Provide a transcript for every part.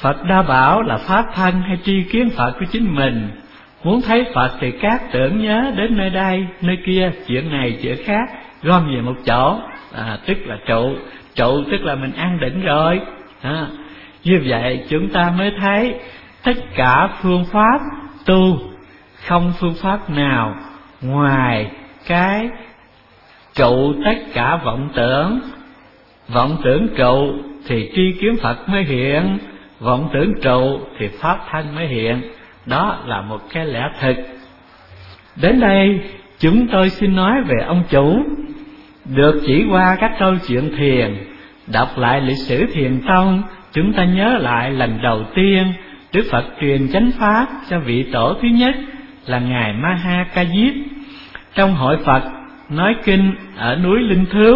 Phật đã bảo là pháp thân hay tri kiến Phật của chính mình. Muốn thấy Phật thì các tưởng nhớ đến nơi đây, nơi kia, chuyện này, chuyện khác, gom về một chỗ, tức là trụ. Trụ tức là mình an định rồi. Như vậy chúng ta mới thấy tất cả phương pháp tu, không phương pháp nào ngoài cái trụ tất cả vọng tưởng. Vọng tưởng trụ thì tri kiến Phật mới hiện, vọng tưởng trụ thì pháp thân mới hiện. Đó là một cái lẽ thực. Đến đây chúng tôi xin nói về ông chủ. Được chỉ qua các câu chuyện thiền, đọc lại lịch sử thiền tông, chúng ta nhớ lại lần đầu tiên Đức Phật truyền chánh pháp cho vị tổ thứ nhất là ngài Ma Ha Ca Diếp. Trong hội Phật nói kinh ở núi Linh Thứu,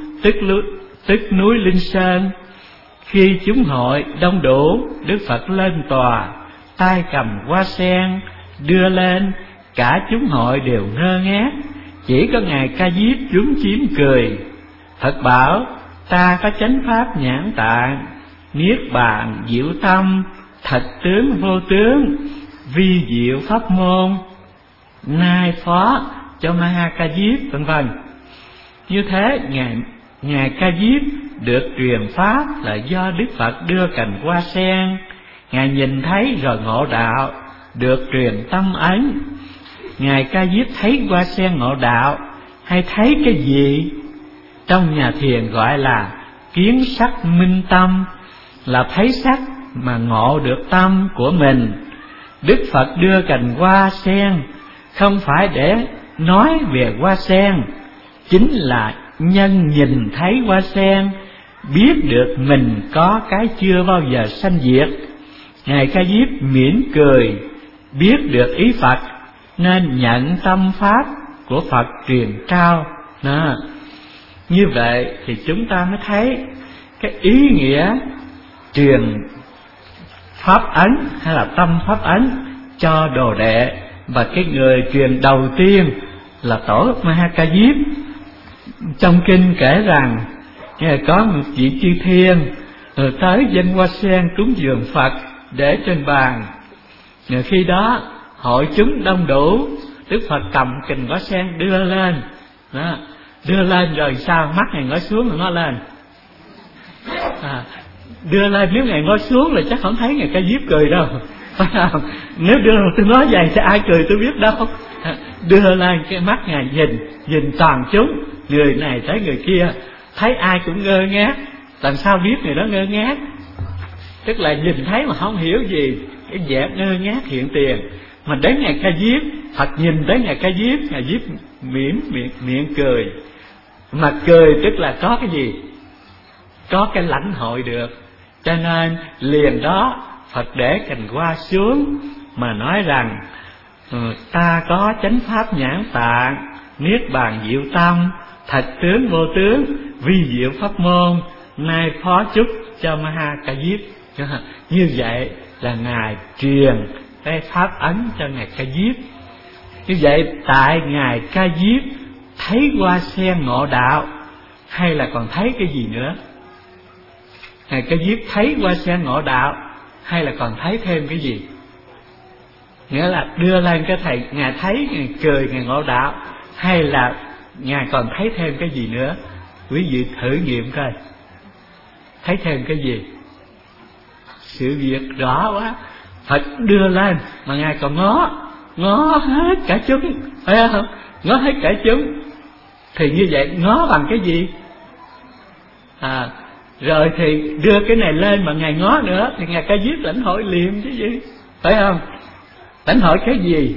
tức núi Linh Sơn. Khi chúng hội đông đủ, Đức Phật lên tòa, tay cầm hoa sen đưa lên, cả chúng hội đều ngơ ngác, chỉ có ngài Ca Diếp chúm chím cười. Phật bảo: ta có chánh pháp nhãn tạng, niết bàn diệu tâm, thật tướng vô tướng, vi diệu pháp môn, nay phó cho Ma Ha Ca Diếp, vân vân. Như thế ngài Ca Diếp được truyền pháp là do Đức Phật đưa cành hoa sen. Ngài nhìn thấy rồi ngộ đạo, được truyền tâm ấn. Ngài Ca Diếp thấy hoa sen ngộ đạo, hay thấy cái gì? Trong nhà thiền gọi là kiến sắc minh tâm, là thấy sắc mà ngộ được tâm của mình. Đức Phật đưa cành hoa sen không phải để nói về hoa sen, chính là nhân nhìn thấy hoa sen, biết được mình có cái chưa bao giờ sanh diệt. Ngài Ca Diếp mỉm cười, biết được ý Phật nên nhận tâm pháp của Phật truyền trao. Như vậy thì chúng ta mới thấy cái ý nghĩa truyền pháp ấn hay là tâm pháp ấn cho đồ đệ. Và cái người truyền đầu tiên là tổ Ma Ha Ca Diếp. Trong kinh kể rằng có một vị chư thiên tới dâng hoa sen cúng dường Phật để trên bàn. Khi đó hội chúng đông đủ, Đức Phật cầm cành hoa sen đưa lên. Đưa lên rồi sao? Mắt Ngài ngó xuống rồi ngó lên. Đưa lên, nếu Ngài ngó xuống là chắc không thấy Ngài Ca Diếp cười đâu. Nếu đưa tôi nói vậy thì ai cười tôi biết đâu. Đưa lên, cái mắt Ngài nhìn toàn chúng, người này tới người kia, thấy ai cũng ngơ ngác. Làm sao biết người đó ngơ ngác? Tức là nhìn thấy mà không hiểu gì, cái vẻ ngơ ngác hiện tiền. Mà đến Ngài Ca Diếp, Phật nhìn tới Ngài Ca Diếp, Ngài Diếp miệng cười. Mà cười tức là có cái gì? Có cái lãnh hội được. Cho nên liền đó Phật để cành hoa xuống mà nói rằng: ta có chánh pháp nhãn tạng, niết bàn diệu tâm, thật tướng vô tướng, vi diệu pháp môn, nay phó chúc cho Ma Ha Ca Diếp. Như vậy là Ngài truyền cái pháp ấn cho Ngài Ca Diếp. Như vậy tại Ngài Ca Diếp thấy hoa sen ngộ đạo, hay là còn thấy cái gì nữa? Ngài Ca Diếp thấy hoa sen ngộ đạo, hay là còn thấy thêm cái gì? Nghĩa là đưa lên cái thầy, Ngài thấy, Ngài cười, Ngài ngộ đạo, hay là Ngài còn thấy thêm cái gì nữa? Quý vị thử nghiệm coi, thấy thêm cái gì? Sự việc rõ quá. Phật đưa lên mà Ngài còn ngó hết cả chúng, phải không? Ngó hết cả chúng. Thì như vậy ngó bằng cái gì? Rồi thì đưa cái này lên mà Ngài ngó nữa thì Ngài Ca Diếp lãnh hội liền chứ gì, phải không? Lãnh hội cái gì?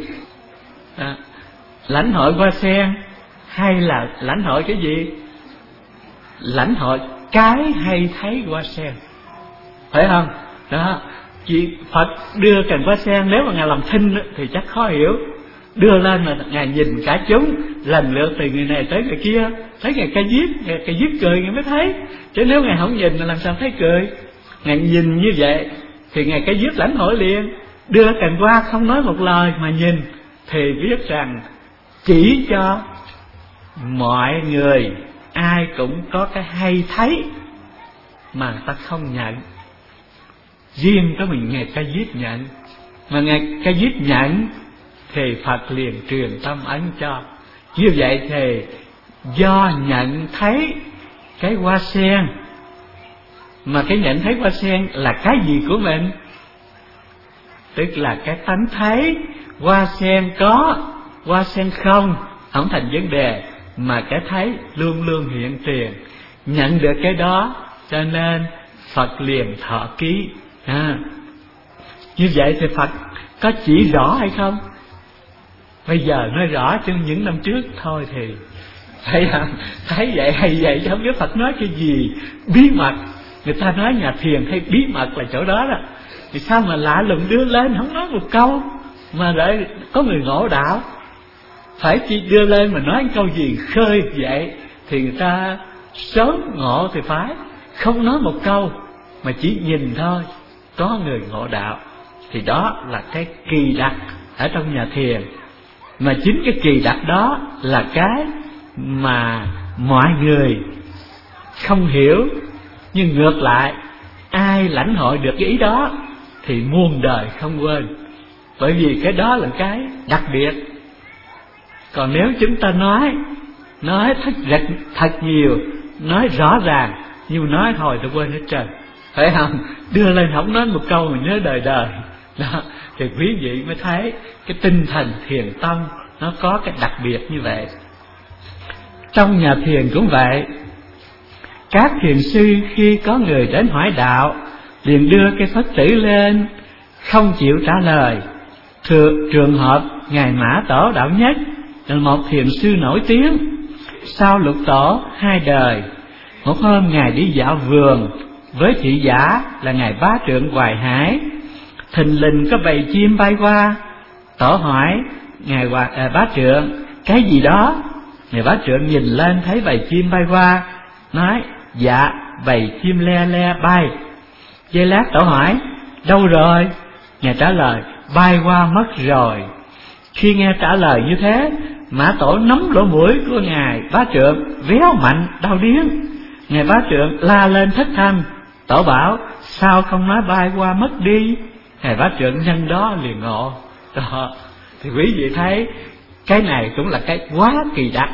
Lãnh hội hoa sen hay là lãnh hội cái gì? Lãnh hội cái hay thấy hoa sen, phải không? Đó, chị Phật đưa cành hoa sen, nếu mà Ngài làm thinh thì chắc khó hiểu. Đưa lên mà Ngài nhìn cả chúng, lần lượt từ người này tới người kia, thấy Ngài Ca Diếp cười Ngài mới thấy. Chứ nếu Ngài không nhìn là làm sao thấy cười? Ngài nhìn như vậy thì Ngài Ca Diếp lãnh hội liền. Đưa cành hoa không nói một lời mà nhìn, thì biết rằng chỉ cho mọi người ai cũng có cái hay thấy mà ta không nhận. riêng có mình Ngài Ca Diếp nhận. Mà Ngài Ca Diếp nhận thì Phật liền truyền tâm ấn cho. Như vậy thì do nhận thấy cái hoa sen, mà cái nhận thấy hoa sen là cái gì của mình? Tức là cái tánh thấy hoa sen có, hoa sen không thành vấn đề, mà cái thấy luôn luôn hiện tiền. Nhận được cái đó cho nên Phật liền thọ ký. Như vậy thì Phật có chỉ rõ hay không? Bây giờ nói rõ, chứ những năm trước thôi thì thấy vậy hay vậy chứ không biết Phật nói cái gì bí mật. Người ta nói nhà thiền hay bí mật là chỗ đó đó. Thì sao mà lạ lùng đưa lên không nói một câu mà để có người ngộ đạo? Phải chỉ đưa lên mà nói câu gì khơi vậy thì người ta sớm ngộ thì phải. Không nói một câu mà chỉ nhìn thôi có người ngộ đạo, thì đó là cái kỳ đặc ở trong nhà thiền. Mà chính cái kỳ đặc đó là cái mà mọi người không hiểu, nhưng ngược lại ai lãnh hội được cái ý đó thì muôn đời không quên. Bởi vì cái đó là cái đặc biệt. Còn nếu chúng ta nói thật nhiều, nói rõ ràng, nhưng nói thôi tôi quên hết trơn, phải không? Đưa lên không nói một câu mà nhớ đời đời đó, thì quý vị mới thấy cái tinh thần thiền tông nó có cái đặc biệt như vậy. Trong nhà thiền cũng vậy. Các thiền sư khi có người đến hỏi đạo liền đưa cái Phật tử lên, không chịu trả lời. Trường hợp Ngài Mã Tổ Đạo Nhất là một thiền sư nổi tiếng, sau Lục Tổ 2 đời. Một hôm Ngài đi dạo vườn với thị giả là Ngài Bá Trượng Hoài Hải. Thình lình có bầy chim bay qua. Tổ hỏi Ngài Bá Trượng cái gì đó. Ngài Bá Trượng nhìn lên thấy bầy chim bay qua, nói dạ bầy chim le le bay. Giây lát Tổ hỏi đâu rồi? Ngài trả lời bay qua mất rồi. Khi nghe trả lời như thế, Mã Tổ nắm lỗ mũi của Ngài Bá Trượng véo mạnh đau điếng. Ngài Bá Trượng la lên thất thanh. Tổ bảo sao không nói bay qua mất đi? Ngài Bá Trượng nhân đó liền ngộ. Đó, thì quý vị thấy cái này cũng là cái quá kỳ đặc.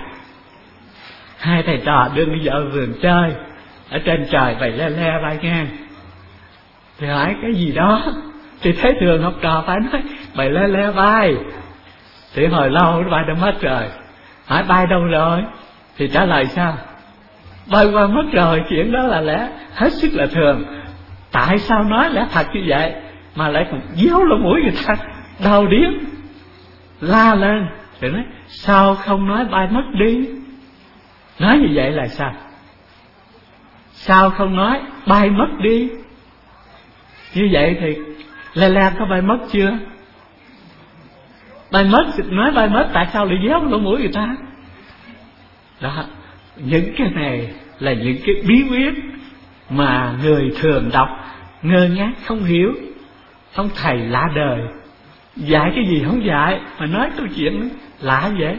Hai thầy trò đương đi dạo vườn chơi, ở trên trời bầy le le bay ngang, thì hỏi cái gì đó, thì thấy thường học trò phải nói bầy le le bay. Thì hồi lâu nó bay đâu mất rồi. Hỏi bay đâu rồi? Thì trả lời sao? Bay qua mất rồi. Chuyện đó là lẽ hết sức là thường. Tại sao nói lẽ thật như vậy mà lại còn déo lỗ mũi người ta đau điếng, la lên? Thì nói sao không nói bay mất đi? Nói như vậy là sao? Sao không nói bay mất đi? Như vậy thì le le có bay mất chưa? Bay mất, nói bay mất tại sao lại déo lỗ mũi người ta? Đó, những cái này là những cái bí quyết mà người thường đọc ngơ ngác không hiểu. Ông thầy lạ đời, dạy cái gì không dạy mà nói câu chuyện lạ vậy.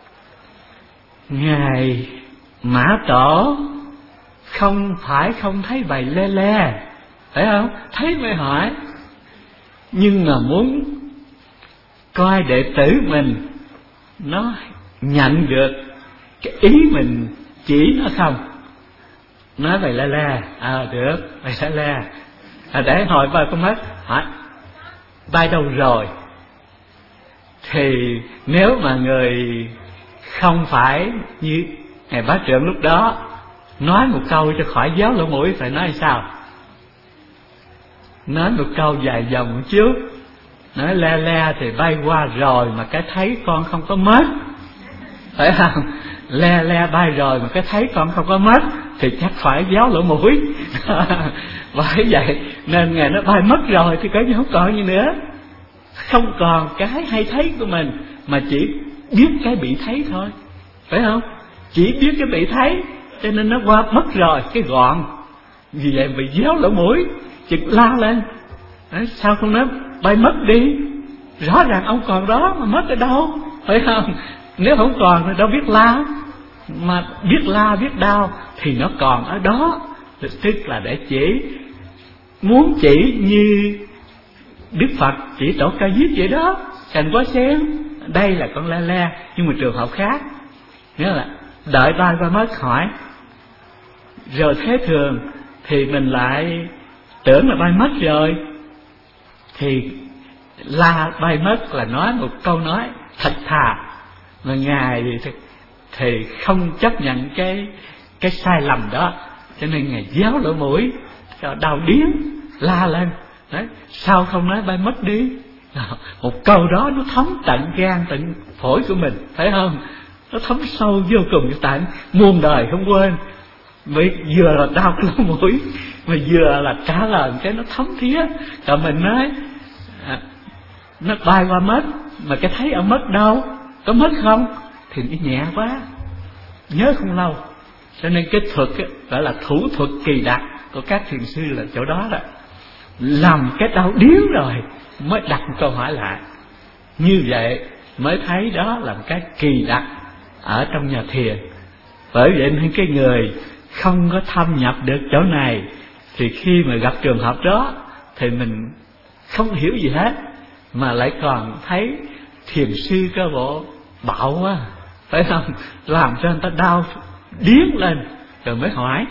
Ngài Mã Tổ không phải không thấy bầy le le, phải không? Thấy mới hỏi. Nhưng mà muốn coi đệ tử mình nó nhận được cái ý mình chỉ nó không. Nói bầy le le, được, bầy le le. Để hỏi bay con mất, hỏi bay đâu rồi? Thì nếu mà người không phải như Ngài Bá Trượng lúc đó nói một câu cho khỏi déo lỗ mũi, phải nói sao? Nói một câu dài dòng một chút. Nói le le thì bay qua rồi mà cái thấy con không có mất, phải không? Le le bay rồi mà cái thấy con không có mất thì chắc phải déo lỗ mũi. Bởi vậy nên Ngài nó bay mất rồi thì coi như không còn gì nữa, không còn cái hay thấy của mình, mà chỉ biết cái bị thấy thôi, phải không? Chỉ biết cái bị thấy, cho nên nó qua mất rồi, cái gọn. Vì vậy bị déo lỗ mũi, chực la lên. Đấy, sao không nói bay mất đi? Rõ ràng ông còn đó mà mất ở đâu, phải không? Nếu không còn thì đâu biết la, mà biết la biết đau thì nó còn ở đó. Tức là để chỉ muốn chỉ như Đức Phật chỉ tổ Ca Diếp vậy đó, cành quá xem. Đây là con la la, nhưng mà trường hợp khác, nghĩa là đợi bay qua mất hỏi, rồi thế thường thì mình lại tưởng là bay mất rồi, thì la bay mất là nói một câu nói thật thà, mà Ngài thì không chấp nhận cái sai lầm đó, cho nên Ngài déo lỗ mũi, đau điếng la lên. Đấy, sao không nói bay mất đi? Một câu đó nó thấm tận gan tận phổi của mình, phải không? Nó thấm sâu vô cùng, tại muôn đời không quên. Vì vừa là đau lỗ mũi, mà vừa là trả lời cái nó thấm thía. Còn mình nói nó bay qua mất, mà cái thấy ở mất đâu, có mất không? Thì nó nhẹ quá, nhớ không lâu. Cho nên cái thuật gọi là thủ thuật kỳ đặc của các thiền sư là chỗ đó đó. Làm cái đau điếng rồi mới đặt một câu hỏi lại, như vậy mới thấy đó là một cái kỳ đặc ở trong nhà thiền. Bởi vậy nên cái người không có thâm nhập được chỗ này, thì khi mà gặp trường hợp đó thì mình không hiểu gì hết, mà lại còn thấy thiền sư cơ bộ bạo quá, phải không? Làm cho người ta đau điếng lên rồi mới hỏi.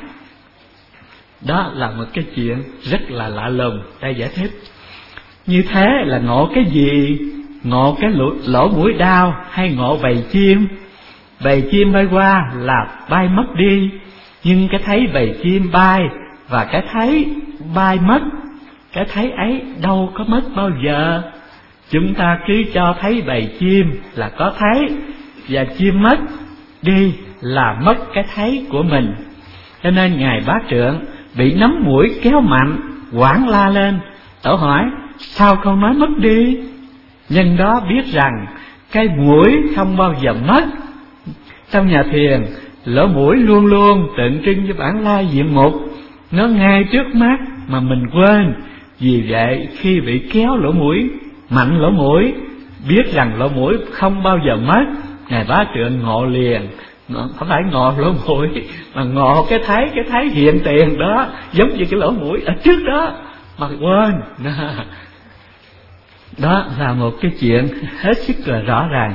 Đó là một cái chuyện rất là lạ lùng. Đây giải thích như thế là ngộ cái gì? Ngộ cái lỗ mũi đau, hay ngộ bầy chim? Bầy chim bay qua là bay mất đi, nhưng cái thấy bầy chim bay và cái thấy bay mất, cái thấy ấy đâu có mất bao giờ. Chúng ta cứ cho thấy bầy chim là có thấy, và chim mất đi là mất cái thấy của mình. Cho nên Ngài Bá Trượng bị nắm mũi kéo mạnh, hoảng la lên. Tổ hỏi, sao không nói mất đi? Nhân đó biết rằng cái mũi không bao giờ mất. Trong nhà thiền, lỗ mũi luôn luôn tượng trưng cho bản lai diện mục, nó ngay trước mắt mà mình quên. Vì vậy khi bị kéo lỗ mũi, mạnh lỗ mũi, biết rằng lỗ mũi không bao giờ mất, Ngài Bá Trượng ngộ liền. Không phải ngộ lỗ mũi, mà ngộ cái thấy hiện tiền đó, giống như cái lỗ mũi ở trước đó mà quên. Đó là một cái chuyện hết sức là rõ ràng.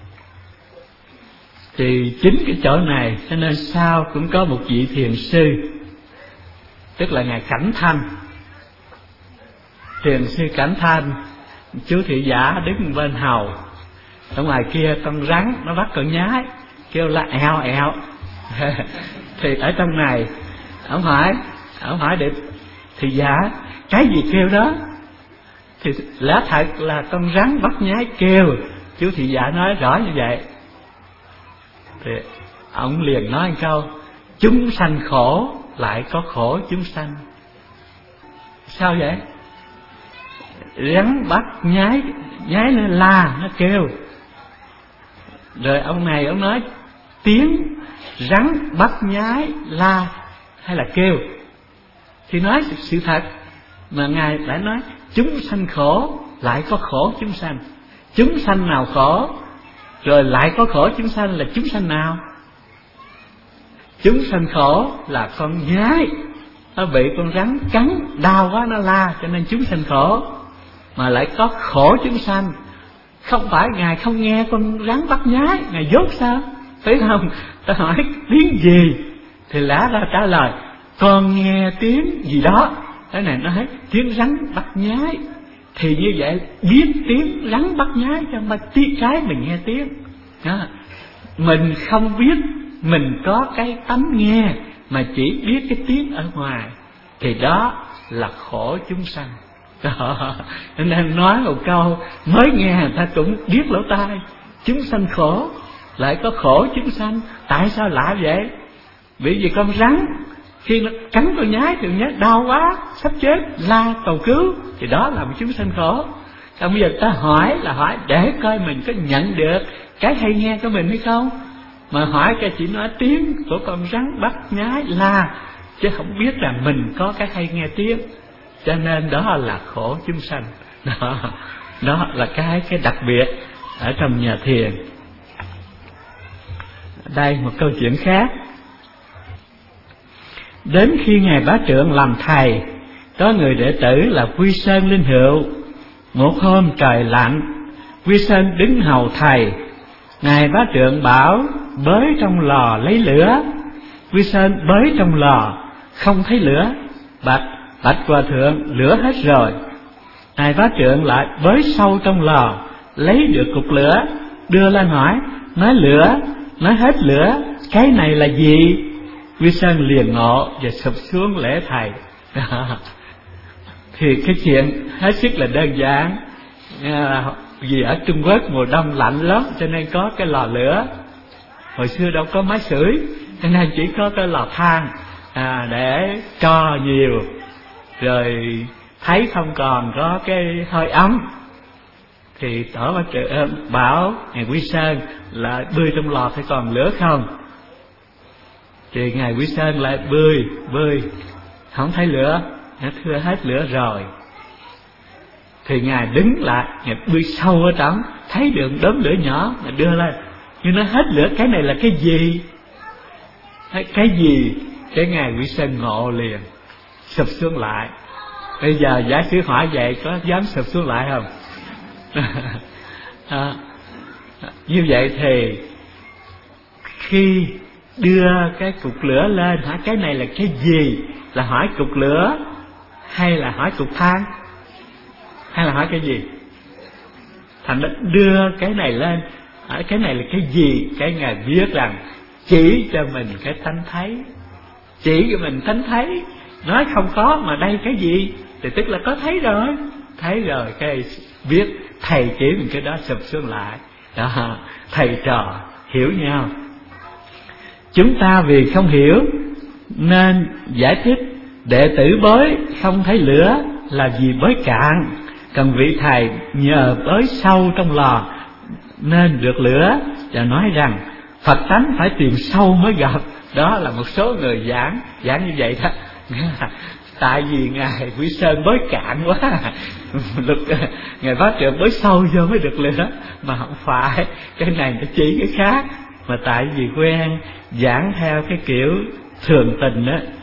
Thì chính cái chỗ này cho nên sau cũng có một vị thiền sư, tức là Ngài Cảnh Thanh. Thiền sư Cảnh Thanh, chú thị giả đứng bên hầu. Ở ngoài kia con rắn nó bắt con nhái, kêu là ẹo ẹo. Thì ở trong này ông hỏi để thị giả cái gì kêu đó? Thì lẽ thật là con rắn bắt nhái kêu. Chú thị giả nói rõ như vậy. Thì ông liền nói một câu, chúng sanh khổ lại có khổ chúng sanh. Sao vậy? Rắn bắt nhái nó la, nó kêu. Rồi ông này ông nói tiếng rắn bắt nhái la hay là kêu? Thì nói sự thật. Mà Ngài đã nói chúng sanh khổ lại có khổ chúng sanh. Chúng sanh nào khổ rồi lại có khổ chúng sanh là chúng sanh nào? Chúng sanh khổ là con nhái nó bị con rắn cắn đau quá nó la, cho nên chúng sanh khổ. Mà lại có khổ chúng sanh, không phải Ngài không nghe con rắn bắt nhái, Ngài dốt sao? Phải không? Ta hỏi tiếng gì thì lẽ ra trả lời con nghe tiếng gì đó. Cái này nó nói tiếng rắn bắt nhái, thì như vậy biết tiếng rắn bắt nhái cho mà tiếng cái mình nghe tiếng đó. Mình không biết mình có cái tánh nghe, mà chỉ biết cái tiếng ở ngoài, thì đó là khổ chúng sanh. Nên nói một câu mới nghe người ta cũng biết lỗ tai, chúng sanh khổ lại có khổ chúng sanh. Tại sao lạ vậy? Bởi vì con rắn khi nó cắn con nhái thì nhái đau quá, sắp chết, la cầu cứu, thì đó là một chúng sanh khổ. Còn bây giờ ta hỏi là hỏi để coi mình có nhận được cái hay nghe của mình hay không. Mà hỏi cái chỉ nói tiếng của con rắn bắt nhái la, chứ không biết rằng mình có cái hay nghe tiếng. Cho nên đó là khổ chúng sanh. Đó là cái đặc biệt ở trong nhà thiền. Đây một câu chuyện khác. Đến khi Ngài Bá Trượng làm thầy Có người đệ tử là Quy Sơn Linh Hữu. Một hôm trời lạnh, Quy Sơn đứng hầu thầy. Ngài Bá Trượng bảo bới trong lò lấy lửa. Quy Sơn bới trong lò không thấy lửa. Bạch Hòa Thượng, lửa hết rồi. Ngài Bá Trượng lại bới sâu trong lò, lấy được cục lửa, đưa lên hỏi, nói lửa, nói hết lửa, cái này là gì? Quy Sơn liền ngộ và sụp xuống lễ thầy. Thì cái chuyện hết sức là đơn giản. Vì ở Trung Quốc mùa đông lạnh lắm, cho nên có cái lò lửa. Hồi xưa đâu có máy sưởi, cho nên chỉ có cái lò than để cho nhiều, rồi thấy không còn có cái hơi ấm. Thì Tổ Bá Trượng bảo Ngài Quy Sơn là bươi trong lò phải còn lửa không? Thì Ngài Quy Sơn lại bươi không thấy lửa, nó thưa hết lửa rồi. Thì Ngài đứng lại, Ngài bươi sâu ở trong, thấy được đốm lửa nhỏ, Ngài đưa lên, nhưng nó hết lửa, cái này là cái gì? Cái gì? Cái Ngài Quy Sơn ngộ liền, sụp xuống lại. Bây giờ giả sử hỏi vậy có dám sụp xuống lại không? Như vậy thì khi đưa cái cục lửa lên, hỏi cái này là cái gì? Là hỏi cục lửa hay là hỏi cục than, hay là hỏi cái gì? Thành đã đưa cái này lên, hỏi cái này là cái gì? Cái Ngài viết rằng chỉ cho mình cái tánh thấy, chỉ cho mình tánh thấy. Nói không có mà đây cái gì? Thì tức là có thấy rồi. Thấy rồi cái viết, thầy chỉ mình cái đó sụp xuống lại. Đó, thầy trò hiểu nhau. Chúng ta vì không hiểu nên giải thích đệ tử bới không thấy lửa là vì bới cạn, còn vị thầy nhờ bới sâu trong lò nên được lửa, và nói rằng Phật tánh phải tìm sâu mới gặp. Đó là một số người giảng như vậy đó. Tại vì Ngài Quy Sơn bới cạn quá, Ngài Bá Trượng bới sâu vô mới được lửa. Mà không phải, cái này nó chỉ cái khác. Mà tại vì quen giảng theo cái kiểu thường tình á,